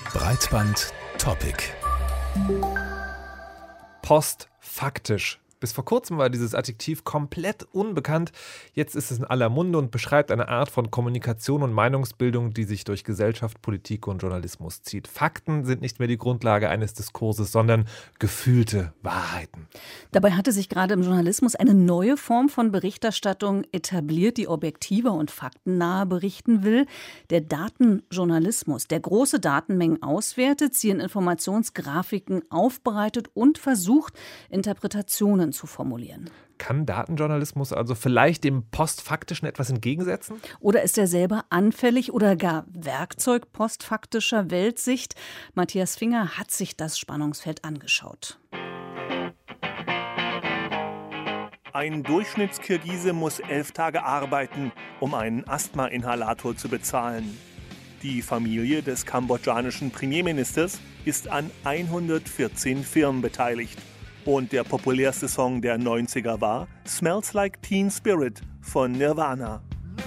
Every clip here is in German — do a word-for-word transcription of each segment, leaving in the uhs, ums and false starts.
Breitband-Topic. Postfaktisch. Bis vor kurzem war dieses Adjektiv komplett unbekannt. Jetzt ist es in aller Munde und beschreibt eine Art von Kommunikation und Meinungsbildung, die sich durch Gesellschaft, Politik und Journalismus zieht. Fakten sind nicht mehr die Grundlage eines Diskurses, sondern gefühlte Wahrheiten. Dabei hatte sich gerade im Journalismus eine neue Form von Berichterstattung etabliert, die objektiver und faktennah berichten will. Der Datenjournalismus, der große Datenmengen auswertet, sie in Informationsgrafiken aufbereitet und versucht, Interpretationen zu formulieren. Kann Datenjournalismus also vielleicht dem Postfaktischen etwas entgegensetzen? Oder ist er selber anfällig oder gar Werkzeug postfaktischer Weltsicht? Matthias Finger hat sich das Spannungsfeld angeschaut. Ein Durchschnittskirgise muss elf Tage arbeiten, um einen Asthma-Inhalator zu bezahlen. Die Familie des kambodschanischen Premierministers ist an hundertvierzehn Firmen beteiligt. Und der populärste Song der neunziger war Smells Like Teen Spirit von Nirvana.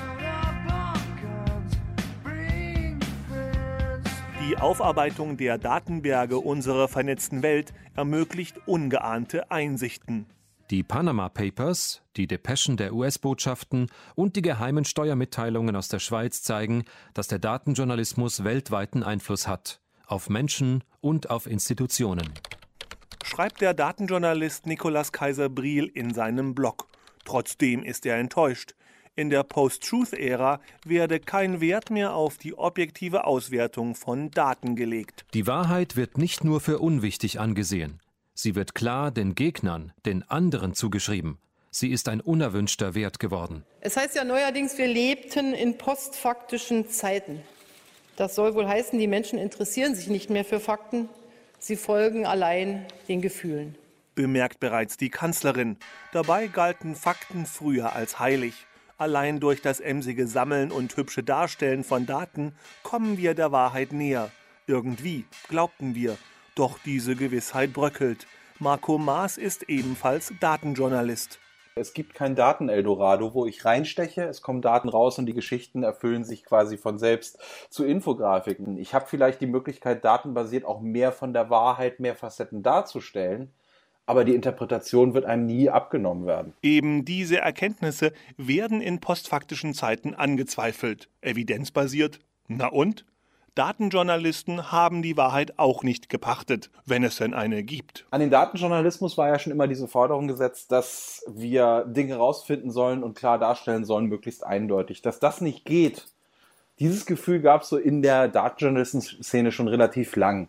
Die Aufarbeitung der Datenberge unserer vernetzten Welt ermöglicht ungeahnte Einsichten. Die Panama Papers, die Depeschen der U S-Botschaften und die geheimen Steuermitteilungen aus der Schweiz zeigen, dass der Datenjournalismus weltweiten Einfluss hat. Auf Menschen und auf Institutionen. Schreibt der Datenjournalist Nicolas Kayser-Bril in seinem Blog. Trotzdem ist er enttäuscht. In der Post-Truth-Ära werde kein Wert mehr auf die objektive Auswertung von Daten gelegt. Die Wahrheit wird nicht nur für unwichtig angesehen. Sie wird klar den Gegnern, den anderen zugeschrieben. Sie ist ein unerwünschter Wert geworden. Es heißt ja neuerdings, wir lebten in postfaktischen Zeiten. Das soll wohl heißen, die Menschen interessieren sich nicht mehr für Fakten. Sie folgen allein den Gefühlen. Bemerkt bereits die Kanzlerin. Dabei galten Fakten früher als heilig. Allein durch das emsige Sammeln und hübsche Darstellen von Daten kommen wir der Wahrheit näher. Irgendwie, glaubten wir. Doch diese Gewissheit bröckelt. Marco Maas ist ebenfalls Datenjournalist. Es gibt kein Daten-Eldorado, wo ich reinsteche, es kommen Daten raus und die Geschichten erfüllen sich quasi von selbst zu Infografiken. Ich habe vielleicht die Möglichkeit, datenbasiert auch mehr von der Wahrheit, mehr Facetten darzustellen, aber die Interpretation wird einem nie abgenommen werden. Eben diese Erkenntnisse werden in postfaktischen Zeiten angezweifelt. Evidenzbasiert? Na und? Datenjournalisten haben die Wahrheit auch nicht gepachtet, wenn es denn eine gibt. An den Datenjournalismus war ja schon immer diese Forderung gesetzt, dass wir Dinge rausfinden sollen und klar darstellen sollen, möglichst eindeutig. Dass das nicht geht, dieses Gefühl gab es so in der Datenjournalistenszene schon relativ lang.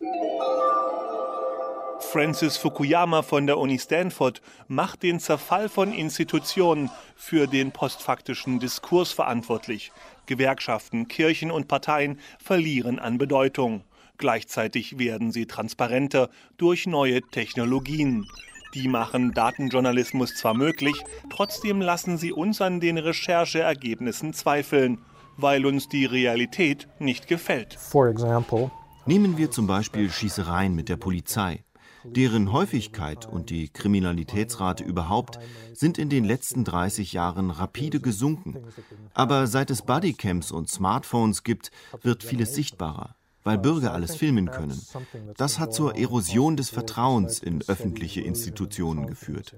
Francis Fukuyama von der Uni Stanford macht den Zerfall von Institutionen für den postfaktischen Diskurs verantwortlich. Gewerkschaften, Kirchen und Parteien verlieren an Bedeutung. Gleichzeitig werden sie transparenter durch neue Technologien. Die machen Datenjournalismus zwar möglich, trotzdem lassen sie uns an den Rechercheergebnissen zweifeln, weil uns die Realität nicht gefällt. Nehmen wir zum Beispiel Schießereien mit der Polizei. Deren Häufigkeit und die Kriminalitätsrate überhaupt sind in den letzten dreißig Jahren rapide gesunken. Aber seit es Bodycams und Smartphones gibt, wird vieles sichtbarer, weil Bürger alles filmen können. Das hat zur Erosion des Vertrauens in öffentliche Institutionen geführt.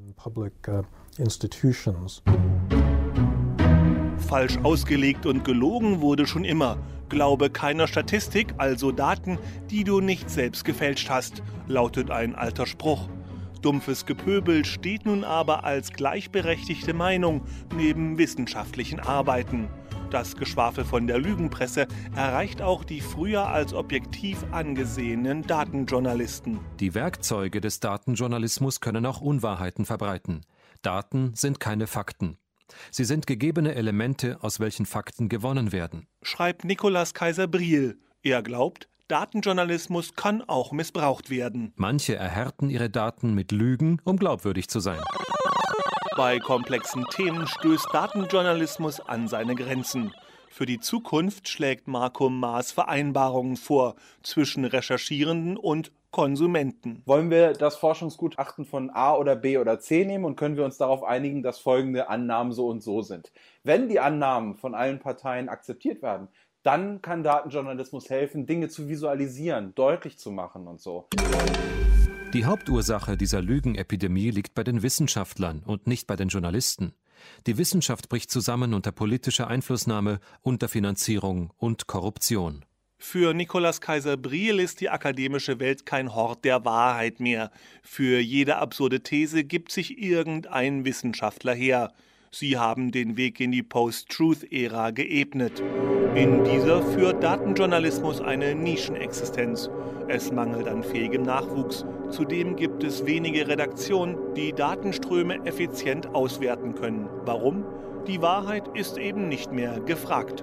Falsch ausgelegt und gelogen wurde schon immer. Glaube keiner Statistik, also Daten, die du nicht selbst gefälscht hast, lautet ein alter Spruch. Dumpfes Gepöbel steht nun aber als gleichberechtigte Meinung neben wissenschaftlichen Arbeiten. Das Geschwafel von der Lügenpresse erreicht auch die früher als objektiv angesehenen Datenjournalisten. Die Werkzeuge des Datenjournalismus können auch Unwahrheiten verbreiten. Daten sind keine Fakten. Sie sind gegebene Elemente, aus welchen Fakten gewonnen werden. Schreibt Nicolas Kayser-Bril. Er glaubt, Datenjournalismus kann auch missbraucht werden. Manche erhärten ihre Daten mit Lügen, um glaubwürdig zu sein. Bei komplexen Themen stößt Datenjournalismus an seine Grenzen. Für die Zukunft schlägt Marco Maas Vereinbarungen vor zwischen Recherchierenden und Konsumenten. Wollen wir das Forschungsgutachten von A oder B oder C nehmen und können wir uns darauf einigen, dass folgende Annahmen so und so sind? Wenn die Annahmen von allen Parteien akzeptiert werden, Dann kann Datenjournalismus helfen, Dinge zu visualisieren, deutlich zu machen und so. Die Hauptursache dieser Lügenepidemie liegt bei den Wissenschaftlern und nicht bei den Journalisten. Die Wissenschaft bricht zusammen unter politischer Einflussnahme, Unterfinanzierung und Korruption. Für Nikolaus Kaiser-Briehl ist die akademische Welt kein Hort der Wahrheit mehr. Für jede absurde These gibt sich irgendein Wissenschaftler her. Sie haben den Weg in die Post-Truth-Ära geebnet. In dieser führt Datenjournalismus eine Nischenexistenz. Es mangelt an fähigem Nachwuchs. Zudem gibt es wenige Redaktionen, die Datenströme effizient auswerten können. Warum? Die Wahrheit ist eben nicht mehr gefragt.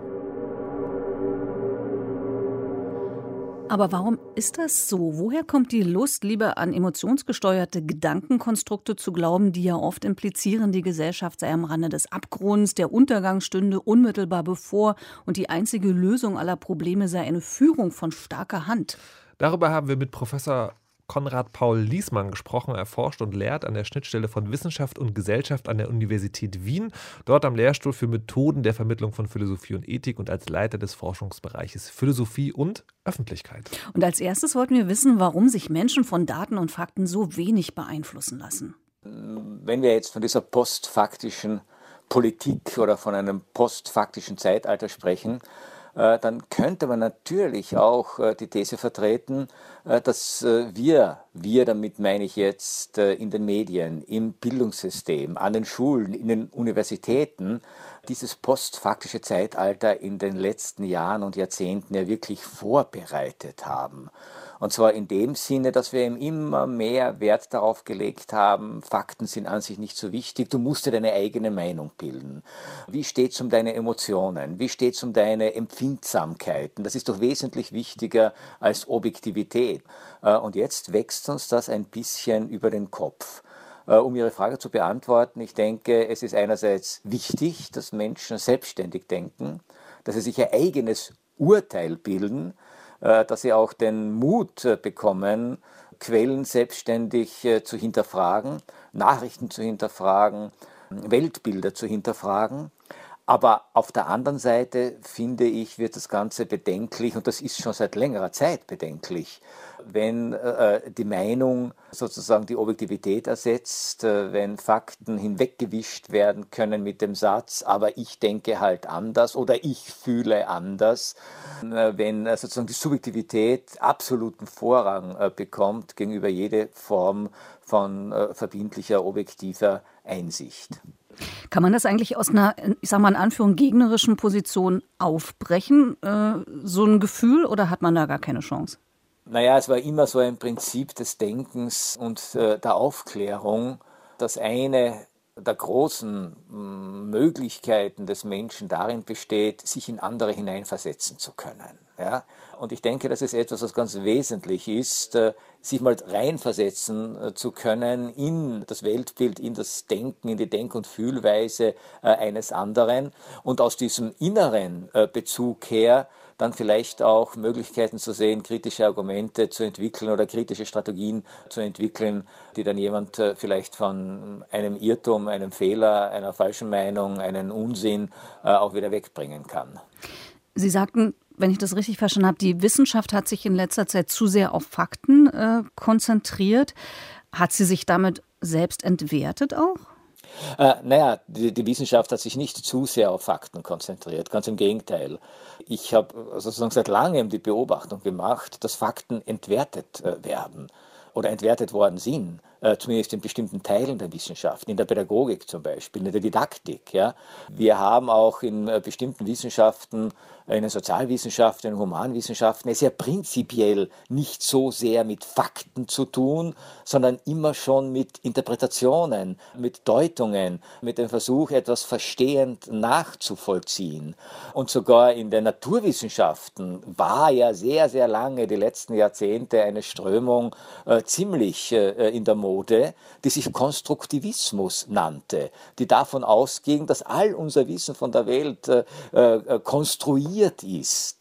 Aber warum ist das so? Woher kommt die Lust, lieber an emotionsgesteuerte Gedankenkonstrukte zu glauben, die ja oft implizieren, die Gesellschaft sei am Rande des Abgrunds, der Untergang stünde unmittelbar bevor und die einzige Lösung aller Probleme sei eine Führung von starker Hand? Darüber haben wir mit Professor Konrad Paul Liesmann gesprochen. Er forscht und lehrt an der Schnittstelle von Wissenschaft und Gesellschaft an der Universität Wien, dort am Lehrstuhl für Methoden der Vermittlung von Philosophie und Ethik und als Leiter des Forschungsbereiches Philosophie und Öffentlichkeit. Und als erstes wollten wir wissen, warum sich Menschen von Daten und Fakten so wenig beeinflussen lassen. Wenn wir jetzt von dieser postfaktischen Politik oder von einem postfaktischen Zeitalter sprechen, dann könnte man natürlich auch die These vertreten, dass wir, wir damit meine ich jetzt in den Medien, im Bildungssystem, an den Schulen, in den Universitäten, dieses postfaktische Zeitalter in den letzten Jahren und Jahrzehnten ja wirklich vorbereitet haben. Und zwar in dem Sinne, dass wir eben immer mehr Wert darauf gelegt haben, Fakten sind an sich nicht so wichtig, du musst dir deine eigene Meinung bilden. Wie steht es um deine Emotionen? Wie steht es um deine Empfindsamkeiten? Das ist doch wesentlich wichtiger als Objektivität. Und jetzt wächst uns das ein bisschen über den Kopf. Um Ihre Frage zu beantworten, ich denke, es ist einerseits wichtig, dass Menschen selbstständig denken, dass sie sich ihr eigenes Urteil bilden, dass sie auch den Mut bekommen, Quellen selbstständig zu hinterfragen, Nachrichten zu hinterfragen, Weltbilder zu hinterfragen. Aber auf der anderen Seite, finde ich, wird das Ganze bedenklich, und das ist schon seit längerer Zeit bedenklich, wenn äh, die Meinung sozusagen die Objektivität ersetzt, äh, wenn Fakten hinweggewischt werden können mit dem Satz, aber ich denke halt anders oder ich fühle anders, äh, wenn äh, sozusagen die Subjektivität absoluten Vorrang äh, bekommt gegenüber jede Form von äh, verbindlicher, objektiver Einsicht. Kann man das eigentlich aus einer, ich sag mal in Anführung, gegnerischen Position aufbrechen, äh, so ein Gefühl, oder hat man da gar keine Chance? Naja, es war immer so ein Prinzip des Denkens und äh, der Aufklärung, dass eine der großen mh, Möglichkeiten des Menschen darin besteht, sich in andere hineinversetzen zu können. Ja? Und ich denke, das ist etwas, was ganz wesentlich ist, äh, sich mal reinversetzen äh, zu können in das Weltbild, in das Denken, in die Denk- und Fühlweise äh, eines anderen und aus diesem inneren äh, Bezug her dann vielleicht auch Möglichkeiten zu sehen, kritische Argumente zu entwickeln oder kritische Strategien zu entwickeln, die dann jemand äh, vielleicht von einem Irrtum, einem Fehler, einer falschen Meinung, einen Unsinn äh, auch wieder wegbringen kann. Sie sagten, wenn ich das richtig verstanden habe, die Wissenschaft hat sich in letzter Zeit zu sehr auf Fakten äh, konzentriert. Hat sie sich damit selbst entwertet auch? Äh, naja, die, die Wissenschaft hat sich nicht zu sehr auf Fakten konzentriert, ganz im Gegenteil. Ich habe sozusagen seit langem die Beobachtung gemacht, dass Fakten entwertet äh, werden oder entwertet worden sind, äh, zumindest in bestimmten Teilen der Wissenschaft, in der Pädagogik zum Beispiel, in der Didaktik. Ja. Wir haben auch in äh, bestimmten Wissenschaften, in den Sozialwissenschaften, in den Humanwissenschaften, es ja prinzipiell nicht so sehr mit Fakten zu tun, sondern immer schon mit Interpretationen, mit Deutungen, mit dem Versuch, etwas verstehend nachzuvollziehen. Und sogar in den Naturwissenschaften war ja sehr, sehr lange, die letzten Jahrzehnte, eine Strömung äh, ziemlich äh, in der Mode, die sich Konstruktivismus nannte, die davon ausging, dass all unser Wissen von der Welt äh, äh, konstruiert ist.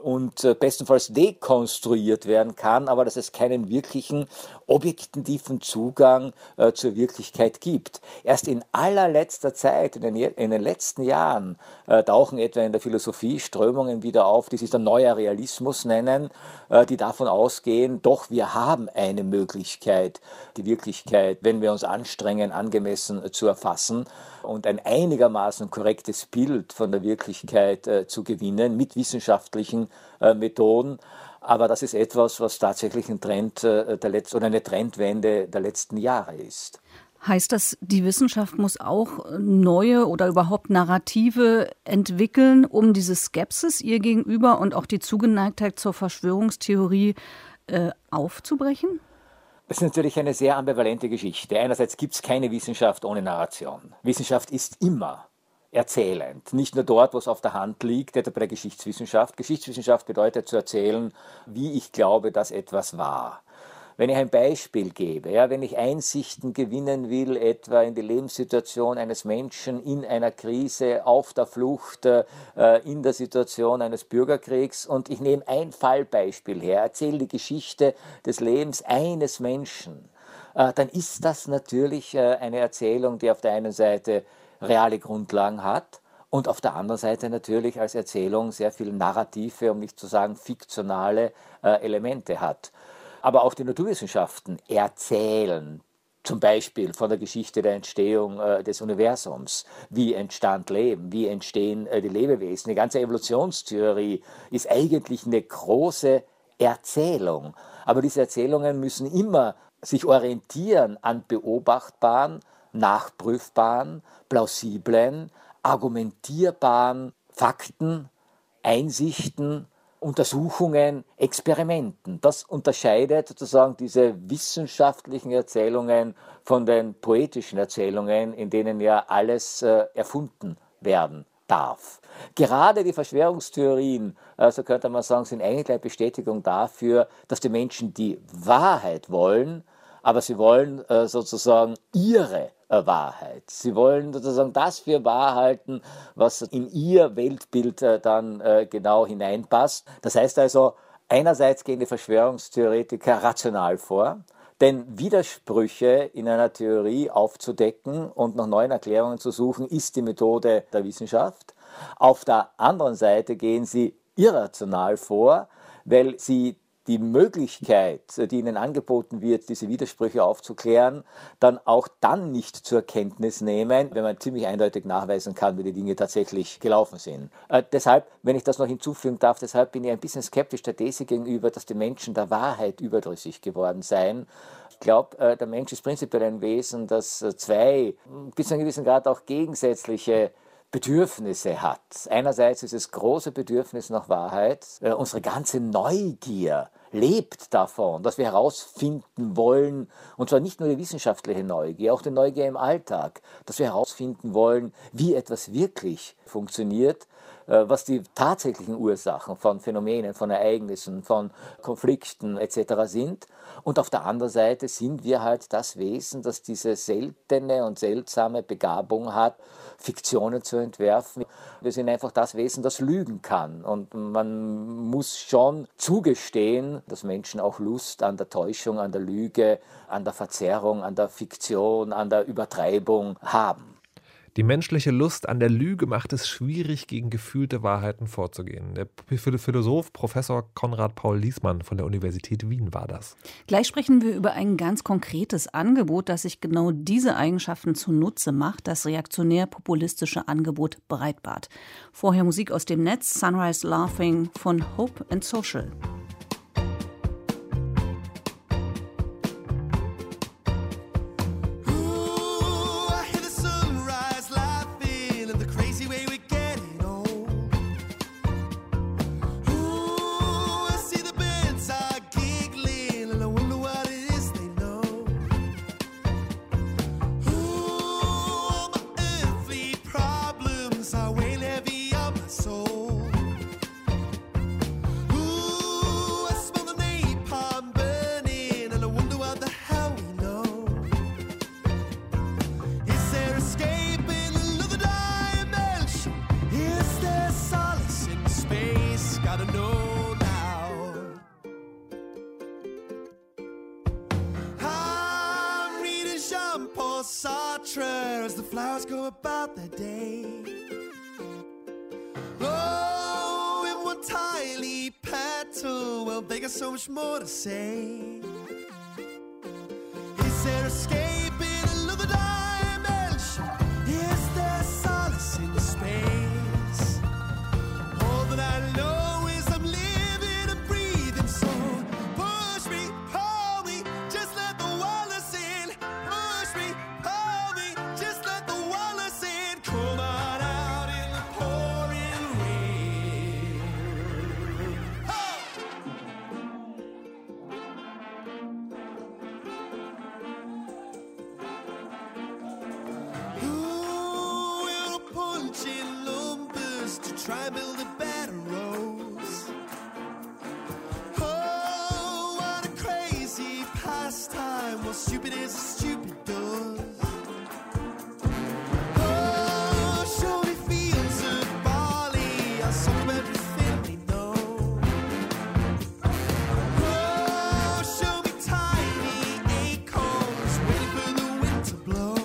und äh, bestenfalls dekonstruiert werden kann, aber dass es keinen wirklichen objektiven Zugang äh, zur Wirklichkeit gibt. Erst in allerletzter Zeit, in den, in den letzten Jahren, äh, tauchen etwa in der Philosophie Strömungen wieder auf, die sich dann neuer Realismus nennen, äh, die davon ausgehen, doch wir haben eine Möglichkeit, die Wirklichkeit, wenn wir uns anstrengen, angemessen äh, zu erfassen und ein einigermaßen korrektes Bild von der Wirklichkeit äh, zu gewinnen mit wissenschaftlichen äh, Methoden. Aber das ist etwas, was tatsächlich ein Trend äh, der Letz- oder eine Trendwende der letzten Jahre ist. Heißt das, die Wissenschaft muss auch neue oder überhaupt Narrative entwickeln, um diese Skepsis ihr gegenüber und auch die Zugeneigtheit zur Verschwörungstheorie äh, aufzubrechen? Das ist natürlich eine sehr ambivalente Geschichte. Einerseits gibt es keine Wissenschaft ohne Narration. Wissenschaft ist immer erzählend. Nicht nur dort, wo es auf der Hand liegt, etwa bei der Geschichtswissenschaft. Geschichtswissenschaft bedeutet zu erzählen, wie ich glaube, dass etwas war. Wenn ich ein Beispiel gebe, ja, wenn ich Einsichten gewinnen will, etwa in die Lebenssituation eines Menschen in einer Krise, auf der Flucht, äh, in der Situation eines Bürgerkriegs, und ich nehme ein Fallbeispiel her, erzähle die Geschichte des Lebens eines Menschen, äh, dann ist das natürlich äh, eine Erzählung, die auf der einen Seite reale Grundlagen hat und auf der anderen Seite natürlich als Erzählung sehr viel narrative, um nicht zu sagen fiktionale äh, Elemente hat. Aber auch die Naturwissenschaften erzählen, zum Beispiel von der Geschichte der Entstehung äh, des Universums. Wie entstand Leben? Wie entstehen äh, die Lebewesen? Die ganze Evolutionstheorie ist eigentlich eine große Erzählung. Aber diese Erzählungen müssen immer sich orientieren an beobachtbaren, nachprüfbaren, plausiblen, argumentierbaren Fakten, Einsichten, Untersuchungen, Experimenten. Das unterscheidet sozusagen diese wissenschaftlichen Erzählungen von den poetischen Erzählungen, in denen ja alles äh, erfunden werden darf. Gerade die Verschwörungstheorien, äh, so könnte man sagen, sind eigentlich eine Bestätigung dafür, dass die Menschen die Wahrheit wollen, aber sie wollen äh, sozusagen ihre äh, Wahrheit. Sie wollen sozusagen das für wahr halten, was in ihr Weltbild äh, dann äh, genau hineinpasst. Das heißt also, einerseits gehen die Verschwörungstheoretiker rational vor, denn Widersprüche in einer Theorie aufzudecken und nach neuen Erklärungen zu suchen, ist die Methode der Wissenschaft. Auf der anderen Seite gehen sie irrational vor, weil sie die Möglichkeit, die ihnen angeboten wird, diese Widersprüche aufzuklären, dann auch dann nicht zur Kenntnis nehmen, wenn man ziemlich eindeutig nachweisen kann, wie die Dinge tatsächlich gelaufen sind. Äh, deshalb, wenn ich das noch hinzufügen darf, deshalb bin ich ein bisschen skeptisch der These gegenüber, dass die Menschen der Wahrheit überdrüssig geworden seien. Ich glaube, äh, der Mensch ist prinzipiell ein Wesen, das äh, zwei, bis zu einem gewissen Grad auch gegensätzliche Bedürfnisse hat. Einerseits ist es große Bedürfnis nach Wahrheit. Äh, unsere ganze Neugier lebt davon, dass wir herausfinden wollen, und zwar nicht nur die wissenschaftliche Neugier, auch die Neugier im Alltag, dass wir herausfinden wollen, wie etwas wirklich funktioniert, äh, was die tatsächlichen Ursachen von Phänomenen, von Ereignissen, von Konflikten et cetera sind. Und auf der anderen Seite sind wir halt das Wesen, das diese seltene und seltsame Begabung hat, Fiktionen zu entwerfen. Wir sind einfach das Wesen, das lügen kann. Und man muss schon zugestehen, dass Menschen auch Lust an der Täuschung, an der Lüge, an der Verzerrung, an der Fiktion, an der Übertreibung haben. Die menschliche Lust an der Lüge macht es schwierig, gegen gefühlte Wahrheiten vorzugehen. Der Philosoph Professor Konrad Paul Liessmann von der Universität Wien war das. Gleich sprechen wir über ein ganz konkretes Angebot, das sich genau diese Eigenschaften zunutze macht, das reaktionär-populistische Angebot Breitbart. Vorher Musik aus dem Netz, Sunrise Laughing von Hope and Social. Ooh, Sartre as the flowers go about their day. Oh, in one tiny petal, well, they got so much more to say. Is there escape in another dimension? Is there solace in space? All that I know is I'm living and breathing, so push me, pull me, just let the wireless in. Push me, pull me, just let the wireless in. Come on out in the pouring rain. Oh! Ooh, we're punching numbers to try and build a better rose. Oh, what a crazy pastime. Well, stupid is as stupid does. Oh, show me fields of barley. I'll soak up everything we know. Oh, show me tiny acorns waiting for the wind to blow.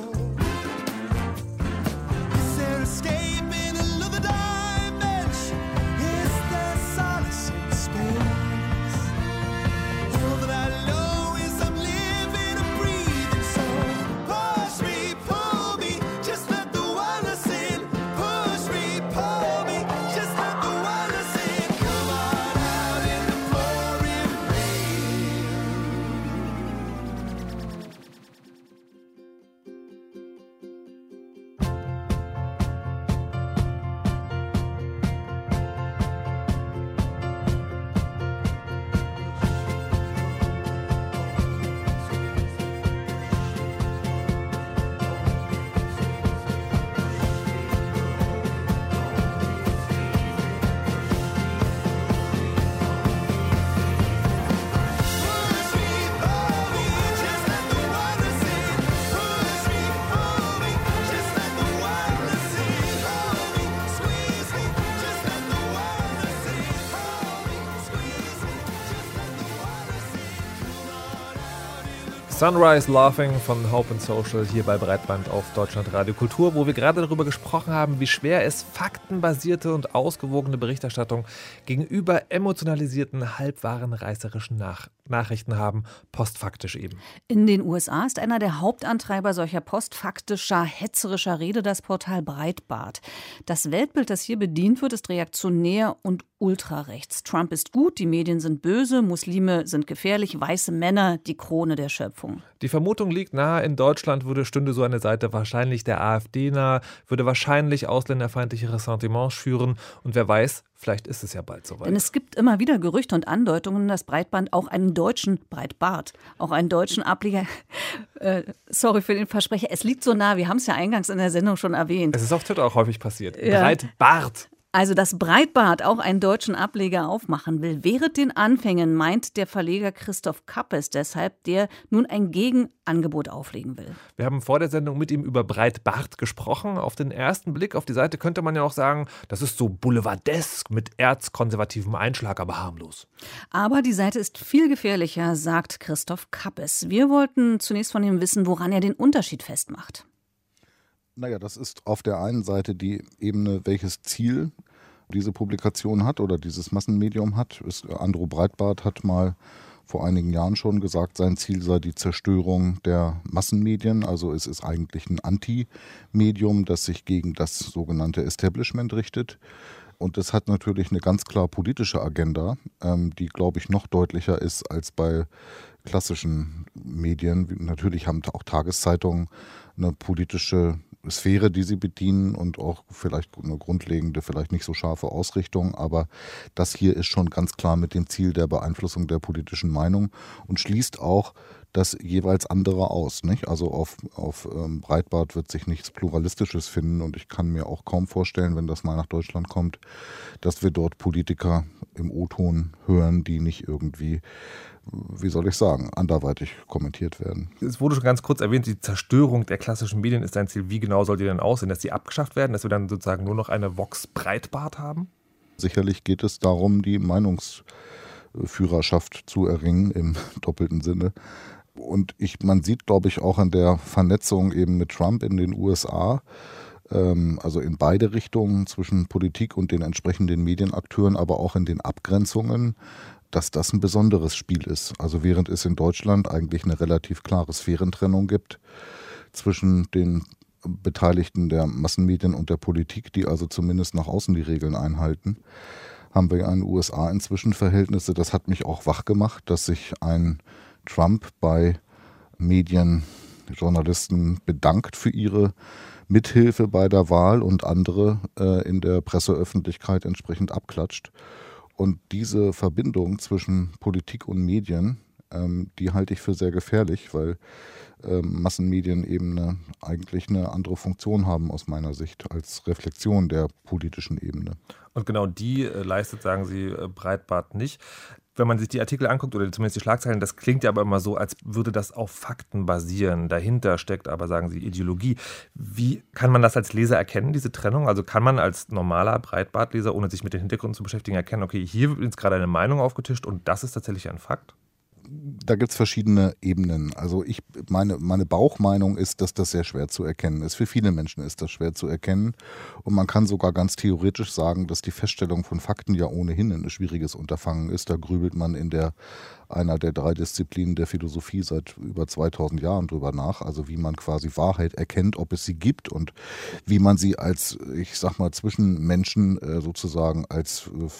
Is there escape in another dimension? Is there solace in space? All that I know is I'm living and breathing, so push me, pull me, just let the wireless in. Push me, pull me, just let the wireless in. Come on out in the pouring rain. Push me, pull me, just let the wireless in. Push me, pull me, just let the wireless in. Hold me, squeeze me, just let the wireless in. Hold me, squeeze me, just let the wireless in. Come on out in the Sunrise Laughing von Hope and Social hier bei Breitband auf Deutschlandradio Kultur, wo wir gerade darüber gesprochen haben, wie schwer es faktenbasierte und ausgewogene Berichterstattung gegenüber emotionalisierten, halbwahren, reißerischen Nach- Nachrichten haben, postfaktisch eben. In den U S A ist einer der Hauptantreiber solcher postfaktischer, hetzerischer Rede das Portal Breitbart. Das Weltbild, das hier bedient wird, ist reaktionär und ultrarechts. Trump ist gut, die Medien sind böse, Muslime sind gefährlich, weiße Männer die Krone der Schöpfung. Die Vermutung liegt nahe, in Deutschland würde stünde so eine Seite wahrscheinlich der AfD nahe, würde wahrscheinlich ausländerfeindliche Ressentiments schüren und wer weiß, vielleicht ist es ja bald soweit. Denn es gibt immer wieder Gerüchte und Andeutungen, dass Breitband auch einen deutschen, Breitbart, auch einen deutschen Ableger, äh, sorry für den Versprecher, es liegt so nah, wir haben es ja eingangs in der Sendung schon erwähnt. Es ist auf Twitter auch häufig passiert. Ja. Breitbart. Also, dass Breitbart auch einen deutschen Ableger aufmachen will, während den Anfängen, meint der Verleger Christoph Kappes deshalb, der nun ein Gegenangebot auflegen will. Wir haben vor der Sendung mit ihm über Breitbart gesprochen. Auf den ersten Blick auf die Seite könnte man ja auch sagen, das ist so boulevardesk mit erzkonservativem Einschlag, aber harmlos. Aber die Seite ist viel gefährlicher, sagt Christoph Kappes. Wir wollten zunächst von ihm wissen, woran er den Unterschied festmacht. Naja, das ist auf der einen Seite die Ebene, welches Ziel diese Publikation hat oder dieses Massenmedium hat. Andro Breitbart hat mal vor einigen Jahren schon gesagt, sein Ziel sei die Zerstörung der Massenmedien. Also es ist eigentlich ein Anti-Medium, das sich gegen das sogenannte Establishment richtet. Und das hat natürlich eine ganz klar politische Agenda, ähm, die, glaube ich, noch deutlicher ist als bei klassischen Medien. Natürlich haben auch Tageszeitungen eine politische Sphäre, die sie bedienen und auch vielleicht eine grundlegende, vielleicht nicht so scharfe Ausrichtung, aber das hier ist schon ganz klar mit dem Ziel der Beeinflussung der politischen Meinung und schließt auch das jeweils andere aus, nicht? Also auf, auf ähm, Breitbart wird sich nichts Pluralistisches finden und ich kann mir auch kaum vorstellen, wenn das mal nach Deutschland kommt, dass wir dort Politiker im O-Ton hören, die nicht irgendwie, wie soll ich sagen, anderweitig kommentiert werden. Es wurde schon ganz kurz erwähnt, die Zerstörung der klassischen Medien ist ein Ziel. Wie genau soll die denn aussehen, dass sie abgeschafft werden, dass wir dann sozusagen nur noch eine Vox Breitbart haben? Sicherlich geht es darum, die Meinungsführerschaft zu erringen im doppelten Sinne. Und ich, man sieht, glaube ich, auch an der Vernetzung eben mit Trump in den U S A, ähm, also in beide Richtungen zwischen Politik und den entsprechenden Medienakteuren, aber auch in den Abgrenzungen, dass das ein besonderes Spiel ist. Also während es in Deutschland eigentlich eine relativ klare Sphärentrennung gibt zwischen den Beteiligten der Massenmedien und der Politik, die also zumindest nach außen die Regeln einhalten, haben wir ja in den U S A inzwischen Verhältnisse. Das hat mich auch wach gemacht, dass sich ein Trump bei Medienjournalisten bedankt für ihre Mithilfe bei der Wahl und andere äh, in der Presseöffentlichkeit entsprechend abklatscht. Und diese Verbindung zwischen Politik und Medien, ähm, die halte ich für sehr gefährlich, weil ähm, Massenmedien eben eine, eigentlich eine andere Funktion haben aus meiner Sicht als Reflexion der politischen Ebene. Und genau die äh, leistet, sagen Sie, äh, Breitbart nicht. Wenn man sich die Artikel anguckt oder zumindest die Schlagzeilen, das klingt ja aber immer so, als würde das auf Fakten basieren. Dahinter steckt aber, sagen Sie, Ideologie. Wie kann man das als Leser erkennen, diese Trennung? Also kann man als normaler Breitbart-Leser, ohne sich mit den Hintergründen zu beschäftigen, erkennen, okay, hier wird jetzt gerade eine Meinung aufgetischt und das ist tatsächlich ein Fakt? Da gibt es verschiedene Ebenen. Also ich, meine, meine Bauchmeinung ist, dass das sehr schwer zu erkennen ist. Für viele Menschen ist das schwer zu erkennen. Und man kann sogar ganz theoretisch sagen, dass die Feststellung von Fakten ja ohnehin ein schwieriges Unterfangen ist. Da grübelt man in der einer der drei Disziplinen der Philosophie seit über zweitausend Jahren drüber nach. Also wie man quasi Wahrheit erkennt, ob es sie gibt und wie man sie als, ich sag mal, zwischen Menschen äh, sozusagen als äh,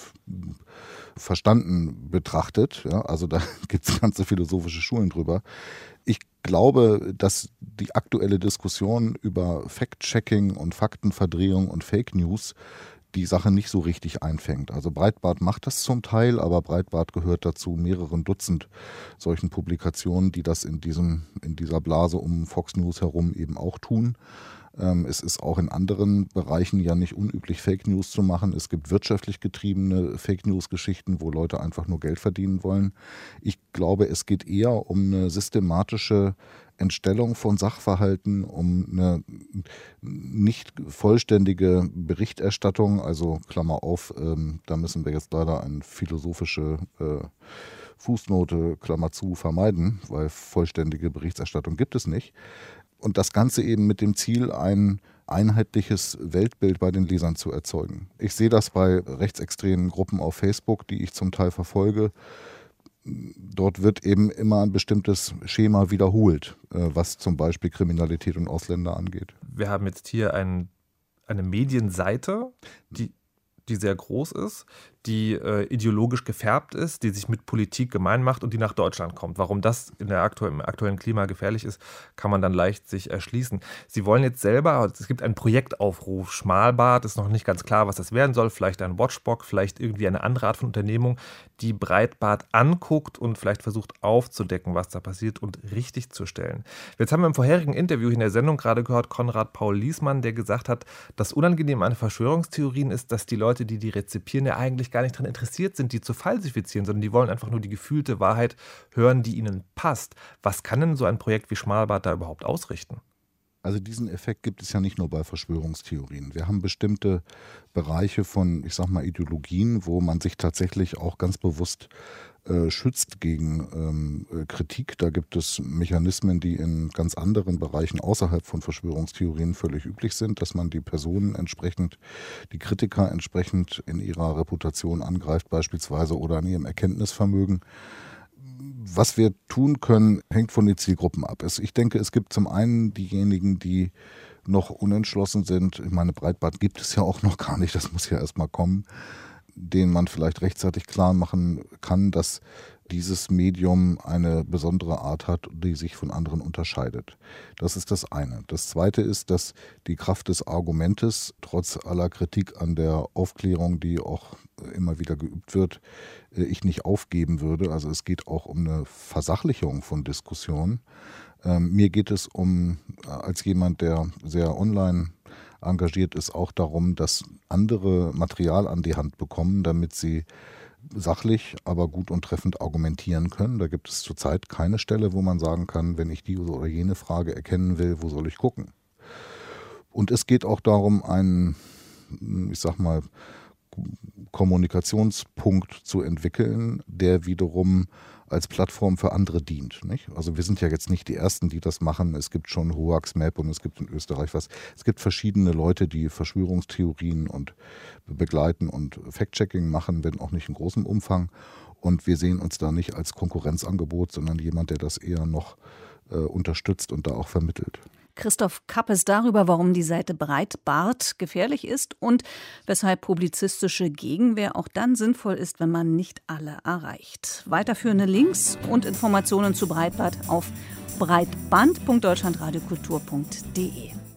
verstanden betrachtet. Ja, also da gibt es ganze philosophische Schulen drüber. Ich glaube, dass die aktuelle Diskussion über Fact-Checking und Faktenverdrehung und Fake News die Sache nicht so richtig einfängt. Also Breitbart macht das zum Teil, aber Breitbart gehört dazu mehreren Dutzend solchen Publikationen, die das in diesem, in dieser Blase um Fox News herum eben auch tun. Ähm, es ist auch in anderen Bereichen ja nicht unüblich, Fake News zu machen. Es gibt wirtschaftlich getriebene Fake News-Geschichten, wo Leute einfach nur Geld verdienen wollen. Ich glaube, es geht eher um eine systematische Entstellung von Sachverhalten, um eine nicht vollständige Berichterstattung, also Klammer auf, ähm, da müssen wir jetzt leider eine philosophische äh, Fußnote, Klammer zu, vermeiden, weil vollständige Berichterstattung gibt es nicht. Und das Ganze eben mit dem Ziel, ein einheitliches Weltbild bei den Lesern zu erzeugen. Ich sehe das bei rechtsextremen Gruppen auf Facebook, die ich zum Teil verfolge. Dort wird eben immer ein bestimmtes Schema wiederholt, was zum Beispiel Kriminalität und Ausländer angeht. Wir haben jetzt hier ein, eine Medienseite, die, die sehr groß ist, die äh, ideologisch gefärbt ist, die sich mit Politik gemein macht und die nach Deutschland kommt. Warum das in der aktu- im aktuellen Klima gefährlich ist, kann man dann leicht sich erschließen. Sie wollen jetzt selber, es gibt einen Projektaufruf, Schmalbart, ist noch nicht ganz klar, was das werden soll, vielleicht ein Watchdog, vielleicht irgendwie eine andere Art von Unternehmung, die Breitbart anguckt und vielleicht versucht aufzudecken, was da passiert und richtig zu stellen. Jetzt haben wir im vorherigen Interview in der Sendung gerade gehört, Konrad Paul Liesmann, der gesagt hat, das Unangenehme an Verschwörungstheorien ist, dass die Leute, die die rezipieren, ja eigentlich gar nicht daran interessiert sind, die zu falsifizieren, sondern die wollen einfach nur die gefühlte Wahrheit hören, die ihnen passt. Was kann denn so ein Projekt wie Schmalbart da überhaupt ausrichten? Also diesen Effekt gibt es ja nicht nur bei Verschwörungstheorien. Wir haben bestimmte Bereiche von, ich sag mal, Ideologien, wo man sich tatsächlich auch ganz bewusst äh, schützt gegen ähm, Kritik. Da gibt es Mechanismen, die in ganz anderen Bereichen außerhalb von Verschwörungstheorien völlig üblich sind, dass man die Personen entsprechend, die Kritiker entsprechend in ihrer Reputation angreift beispielsweise oder an ihrem Erkenntnisvermögen. Was wir tun können, hängt von den Zielgruppen ab. Ich denke, es gibt zum einen diejenigen, die noch unentschlossen sind. Ich meine, Breitbart gibt es ja auch noch gar nicht, das muss ja erst mal kommen, denen man vielleicht rechtzeitig klar machen kann, dass dieses Medium eine besondere Art hat, die sich von anderen unterscheidet. Das ist das eine. Das zweite ist, dass die Kraft des Argumentes, trotz aller Kritik an der Aufklärung, die auch immer wieder geübt wird, ich nicht aufgeben würde. Also es geht auch um eine Versachlichung von Diskussionen. Ähm, mir geht es um, als jemand, der sehr online engagiert ist, auch darum, dass andere Material an die Hand bekommen, damit sie sachlich, aber gut und treffend argumentieren können. Da gibt es zurzeit keine Stelle, wo man sagen kann, wenn ich die oder jene Frage erkennen will, wo soll ich gucken? Und es geht auch darum, einen, ich sag mal, Kommunikationspunkt zu entwickeln, der wiederum als Plattform für andere dient. Nicht? Also wir sind ja jetzt nicht die Ersten, die das machen. Es gibt schon Hoax Map und es gibt in Österreich was. Es gibt verschiedene Leute, die Verschwörungstheorien und begleiten und Fact-Checking machen, wenn auch nicht in großem Umfang. Und wir sehen uns da nicht als Konkurrenzangebot, sondern jemand, der das eher noch äh, unterstützt und da auch vermittelt. Christoph Kappes darüber, warum die Seite Breitbart gefährlich ist und weshalb publizistische Gegenwehr auch dann sinnvoll ist, wenn man nicht alle erreicht. Weiterführende Links und Informationen zu Breitbart auf breitband punkt deutschlandradiokultur punkt de.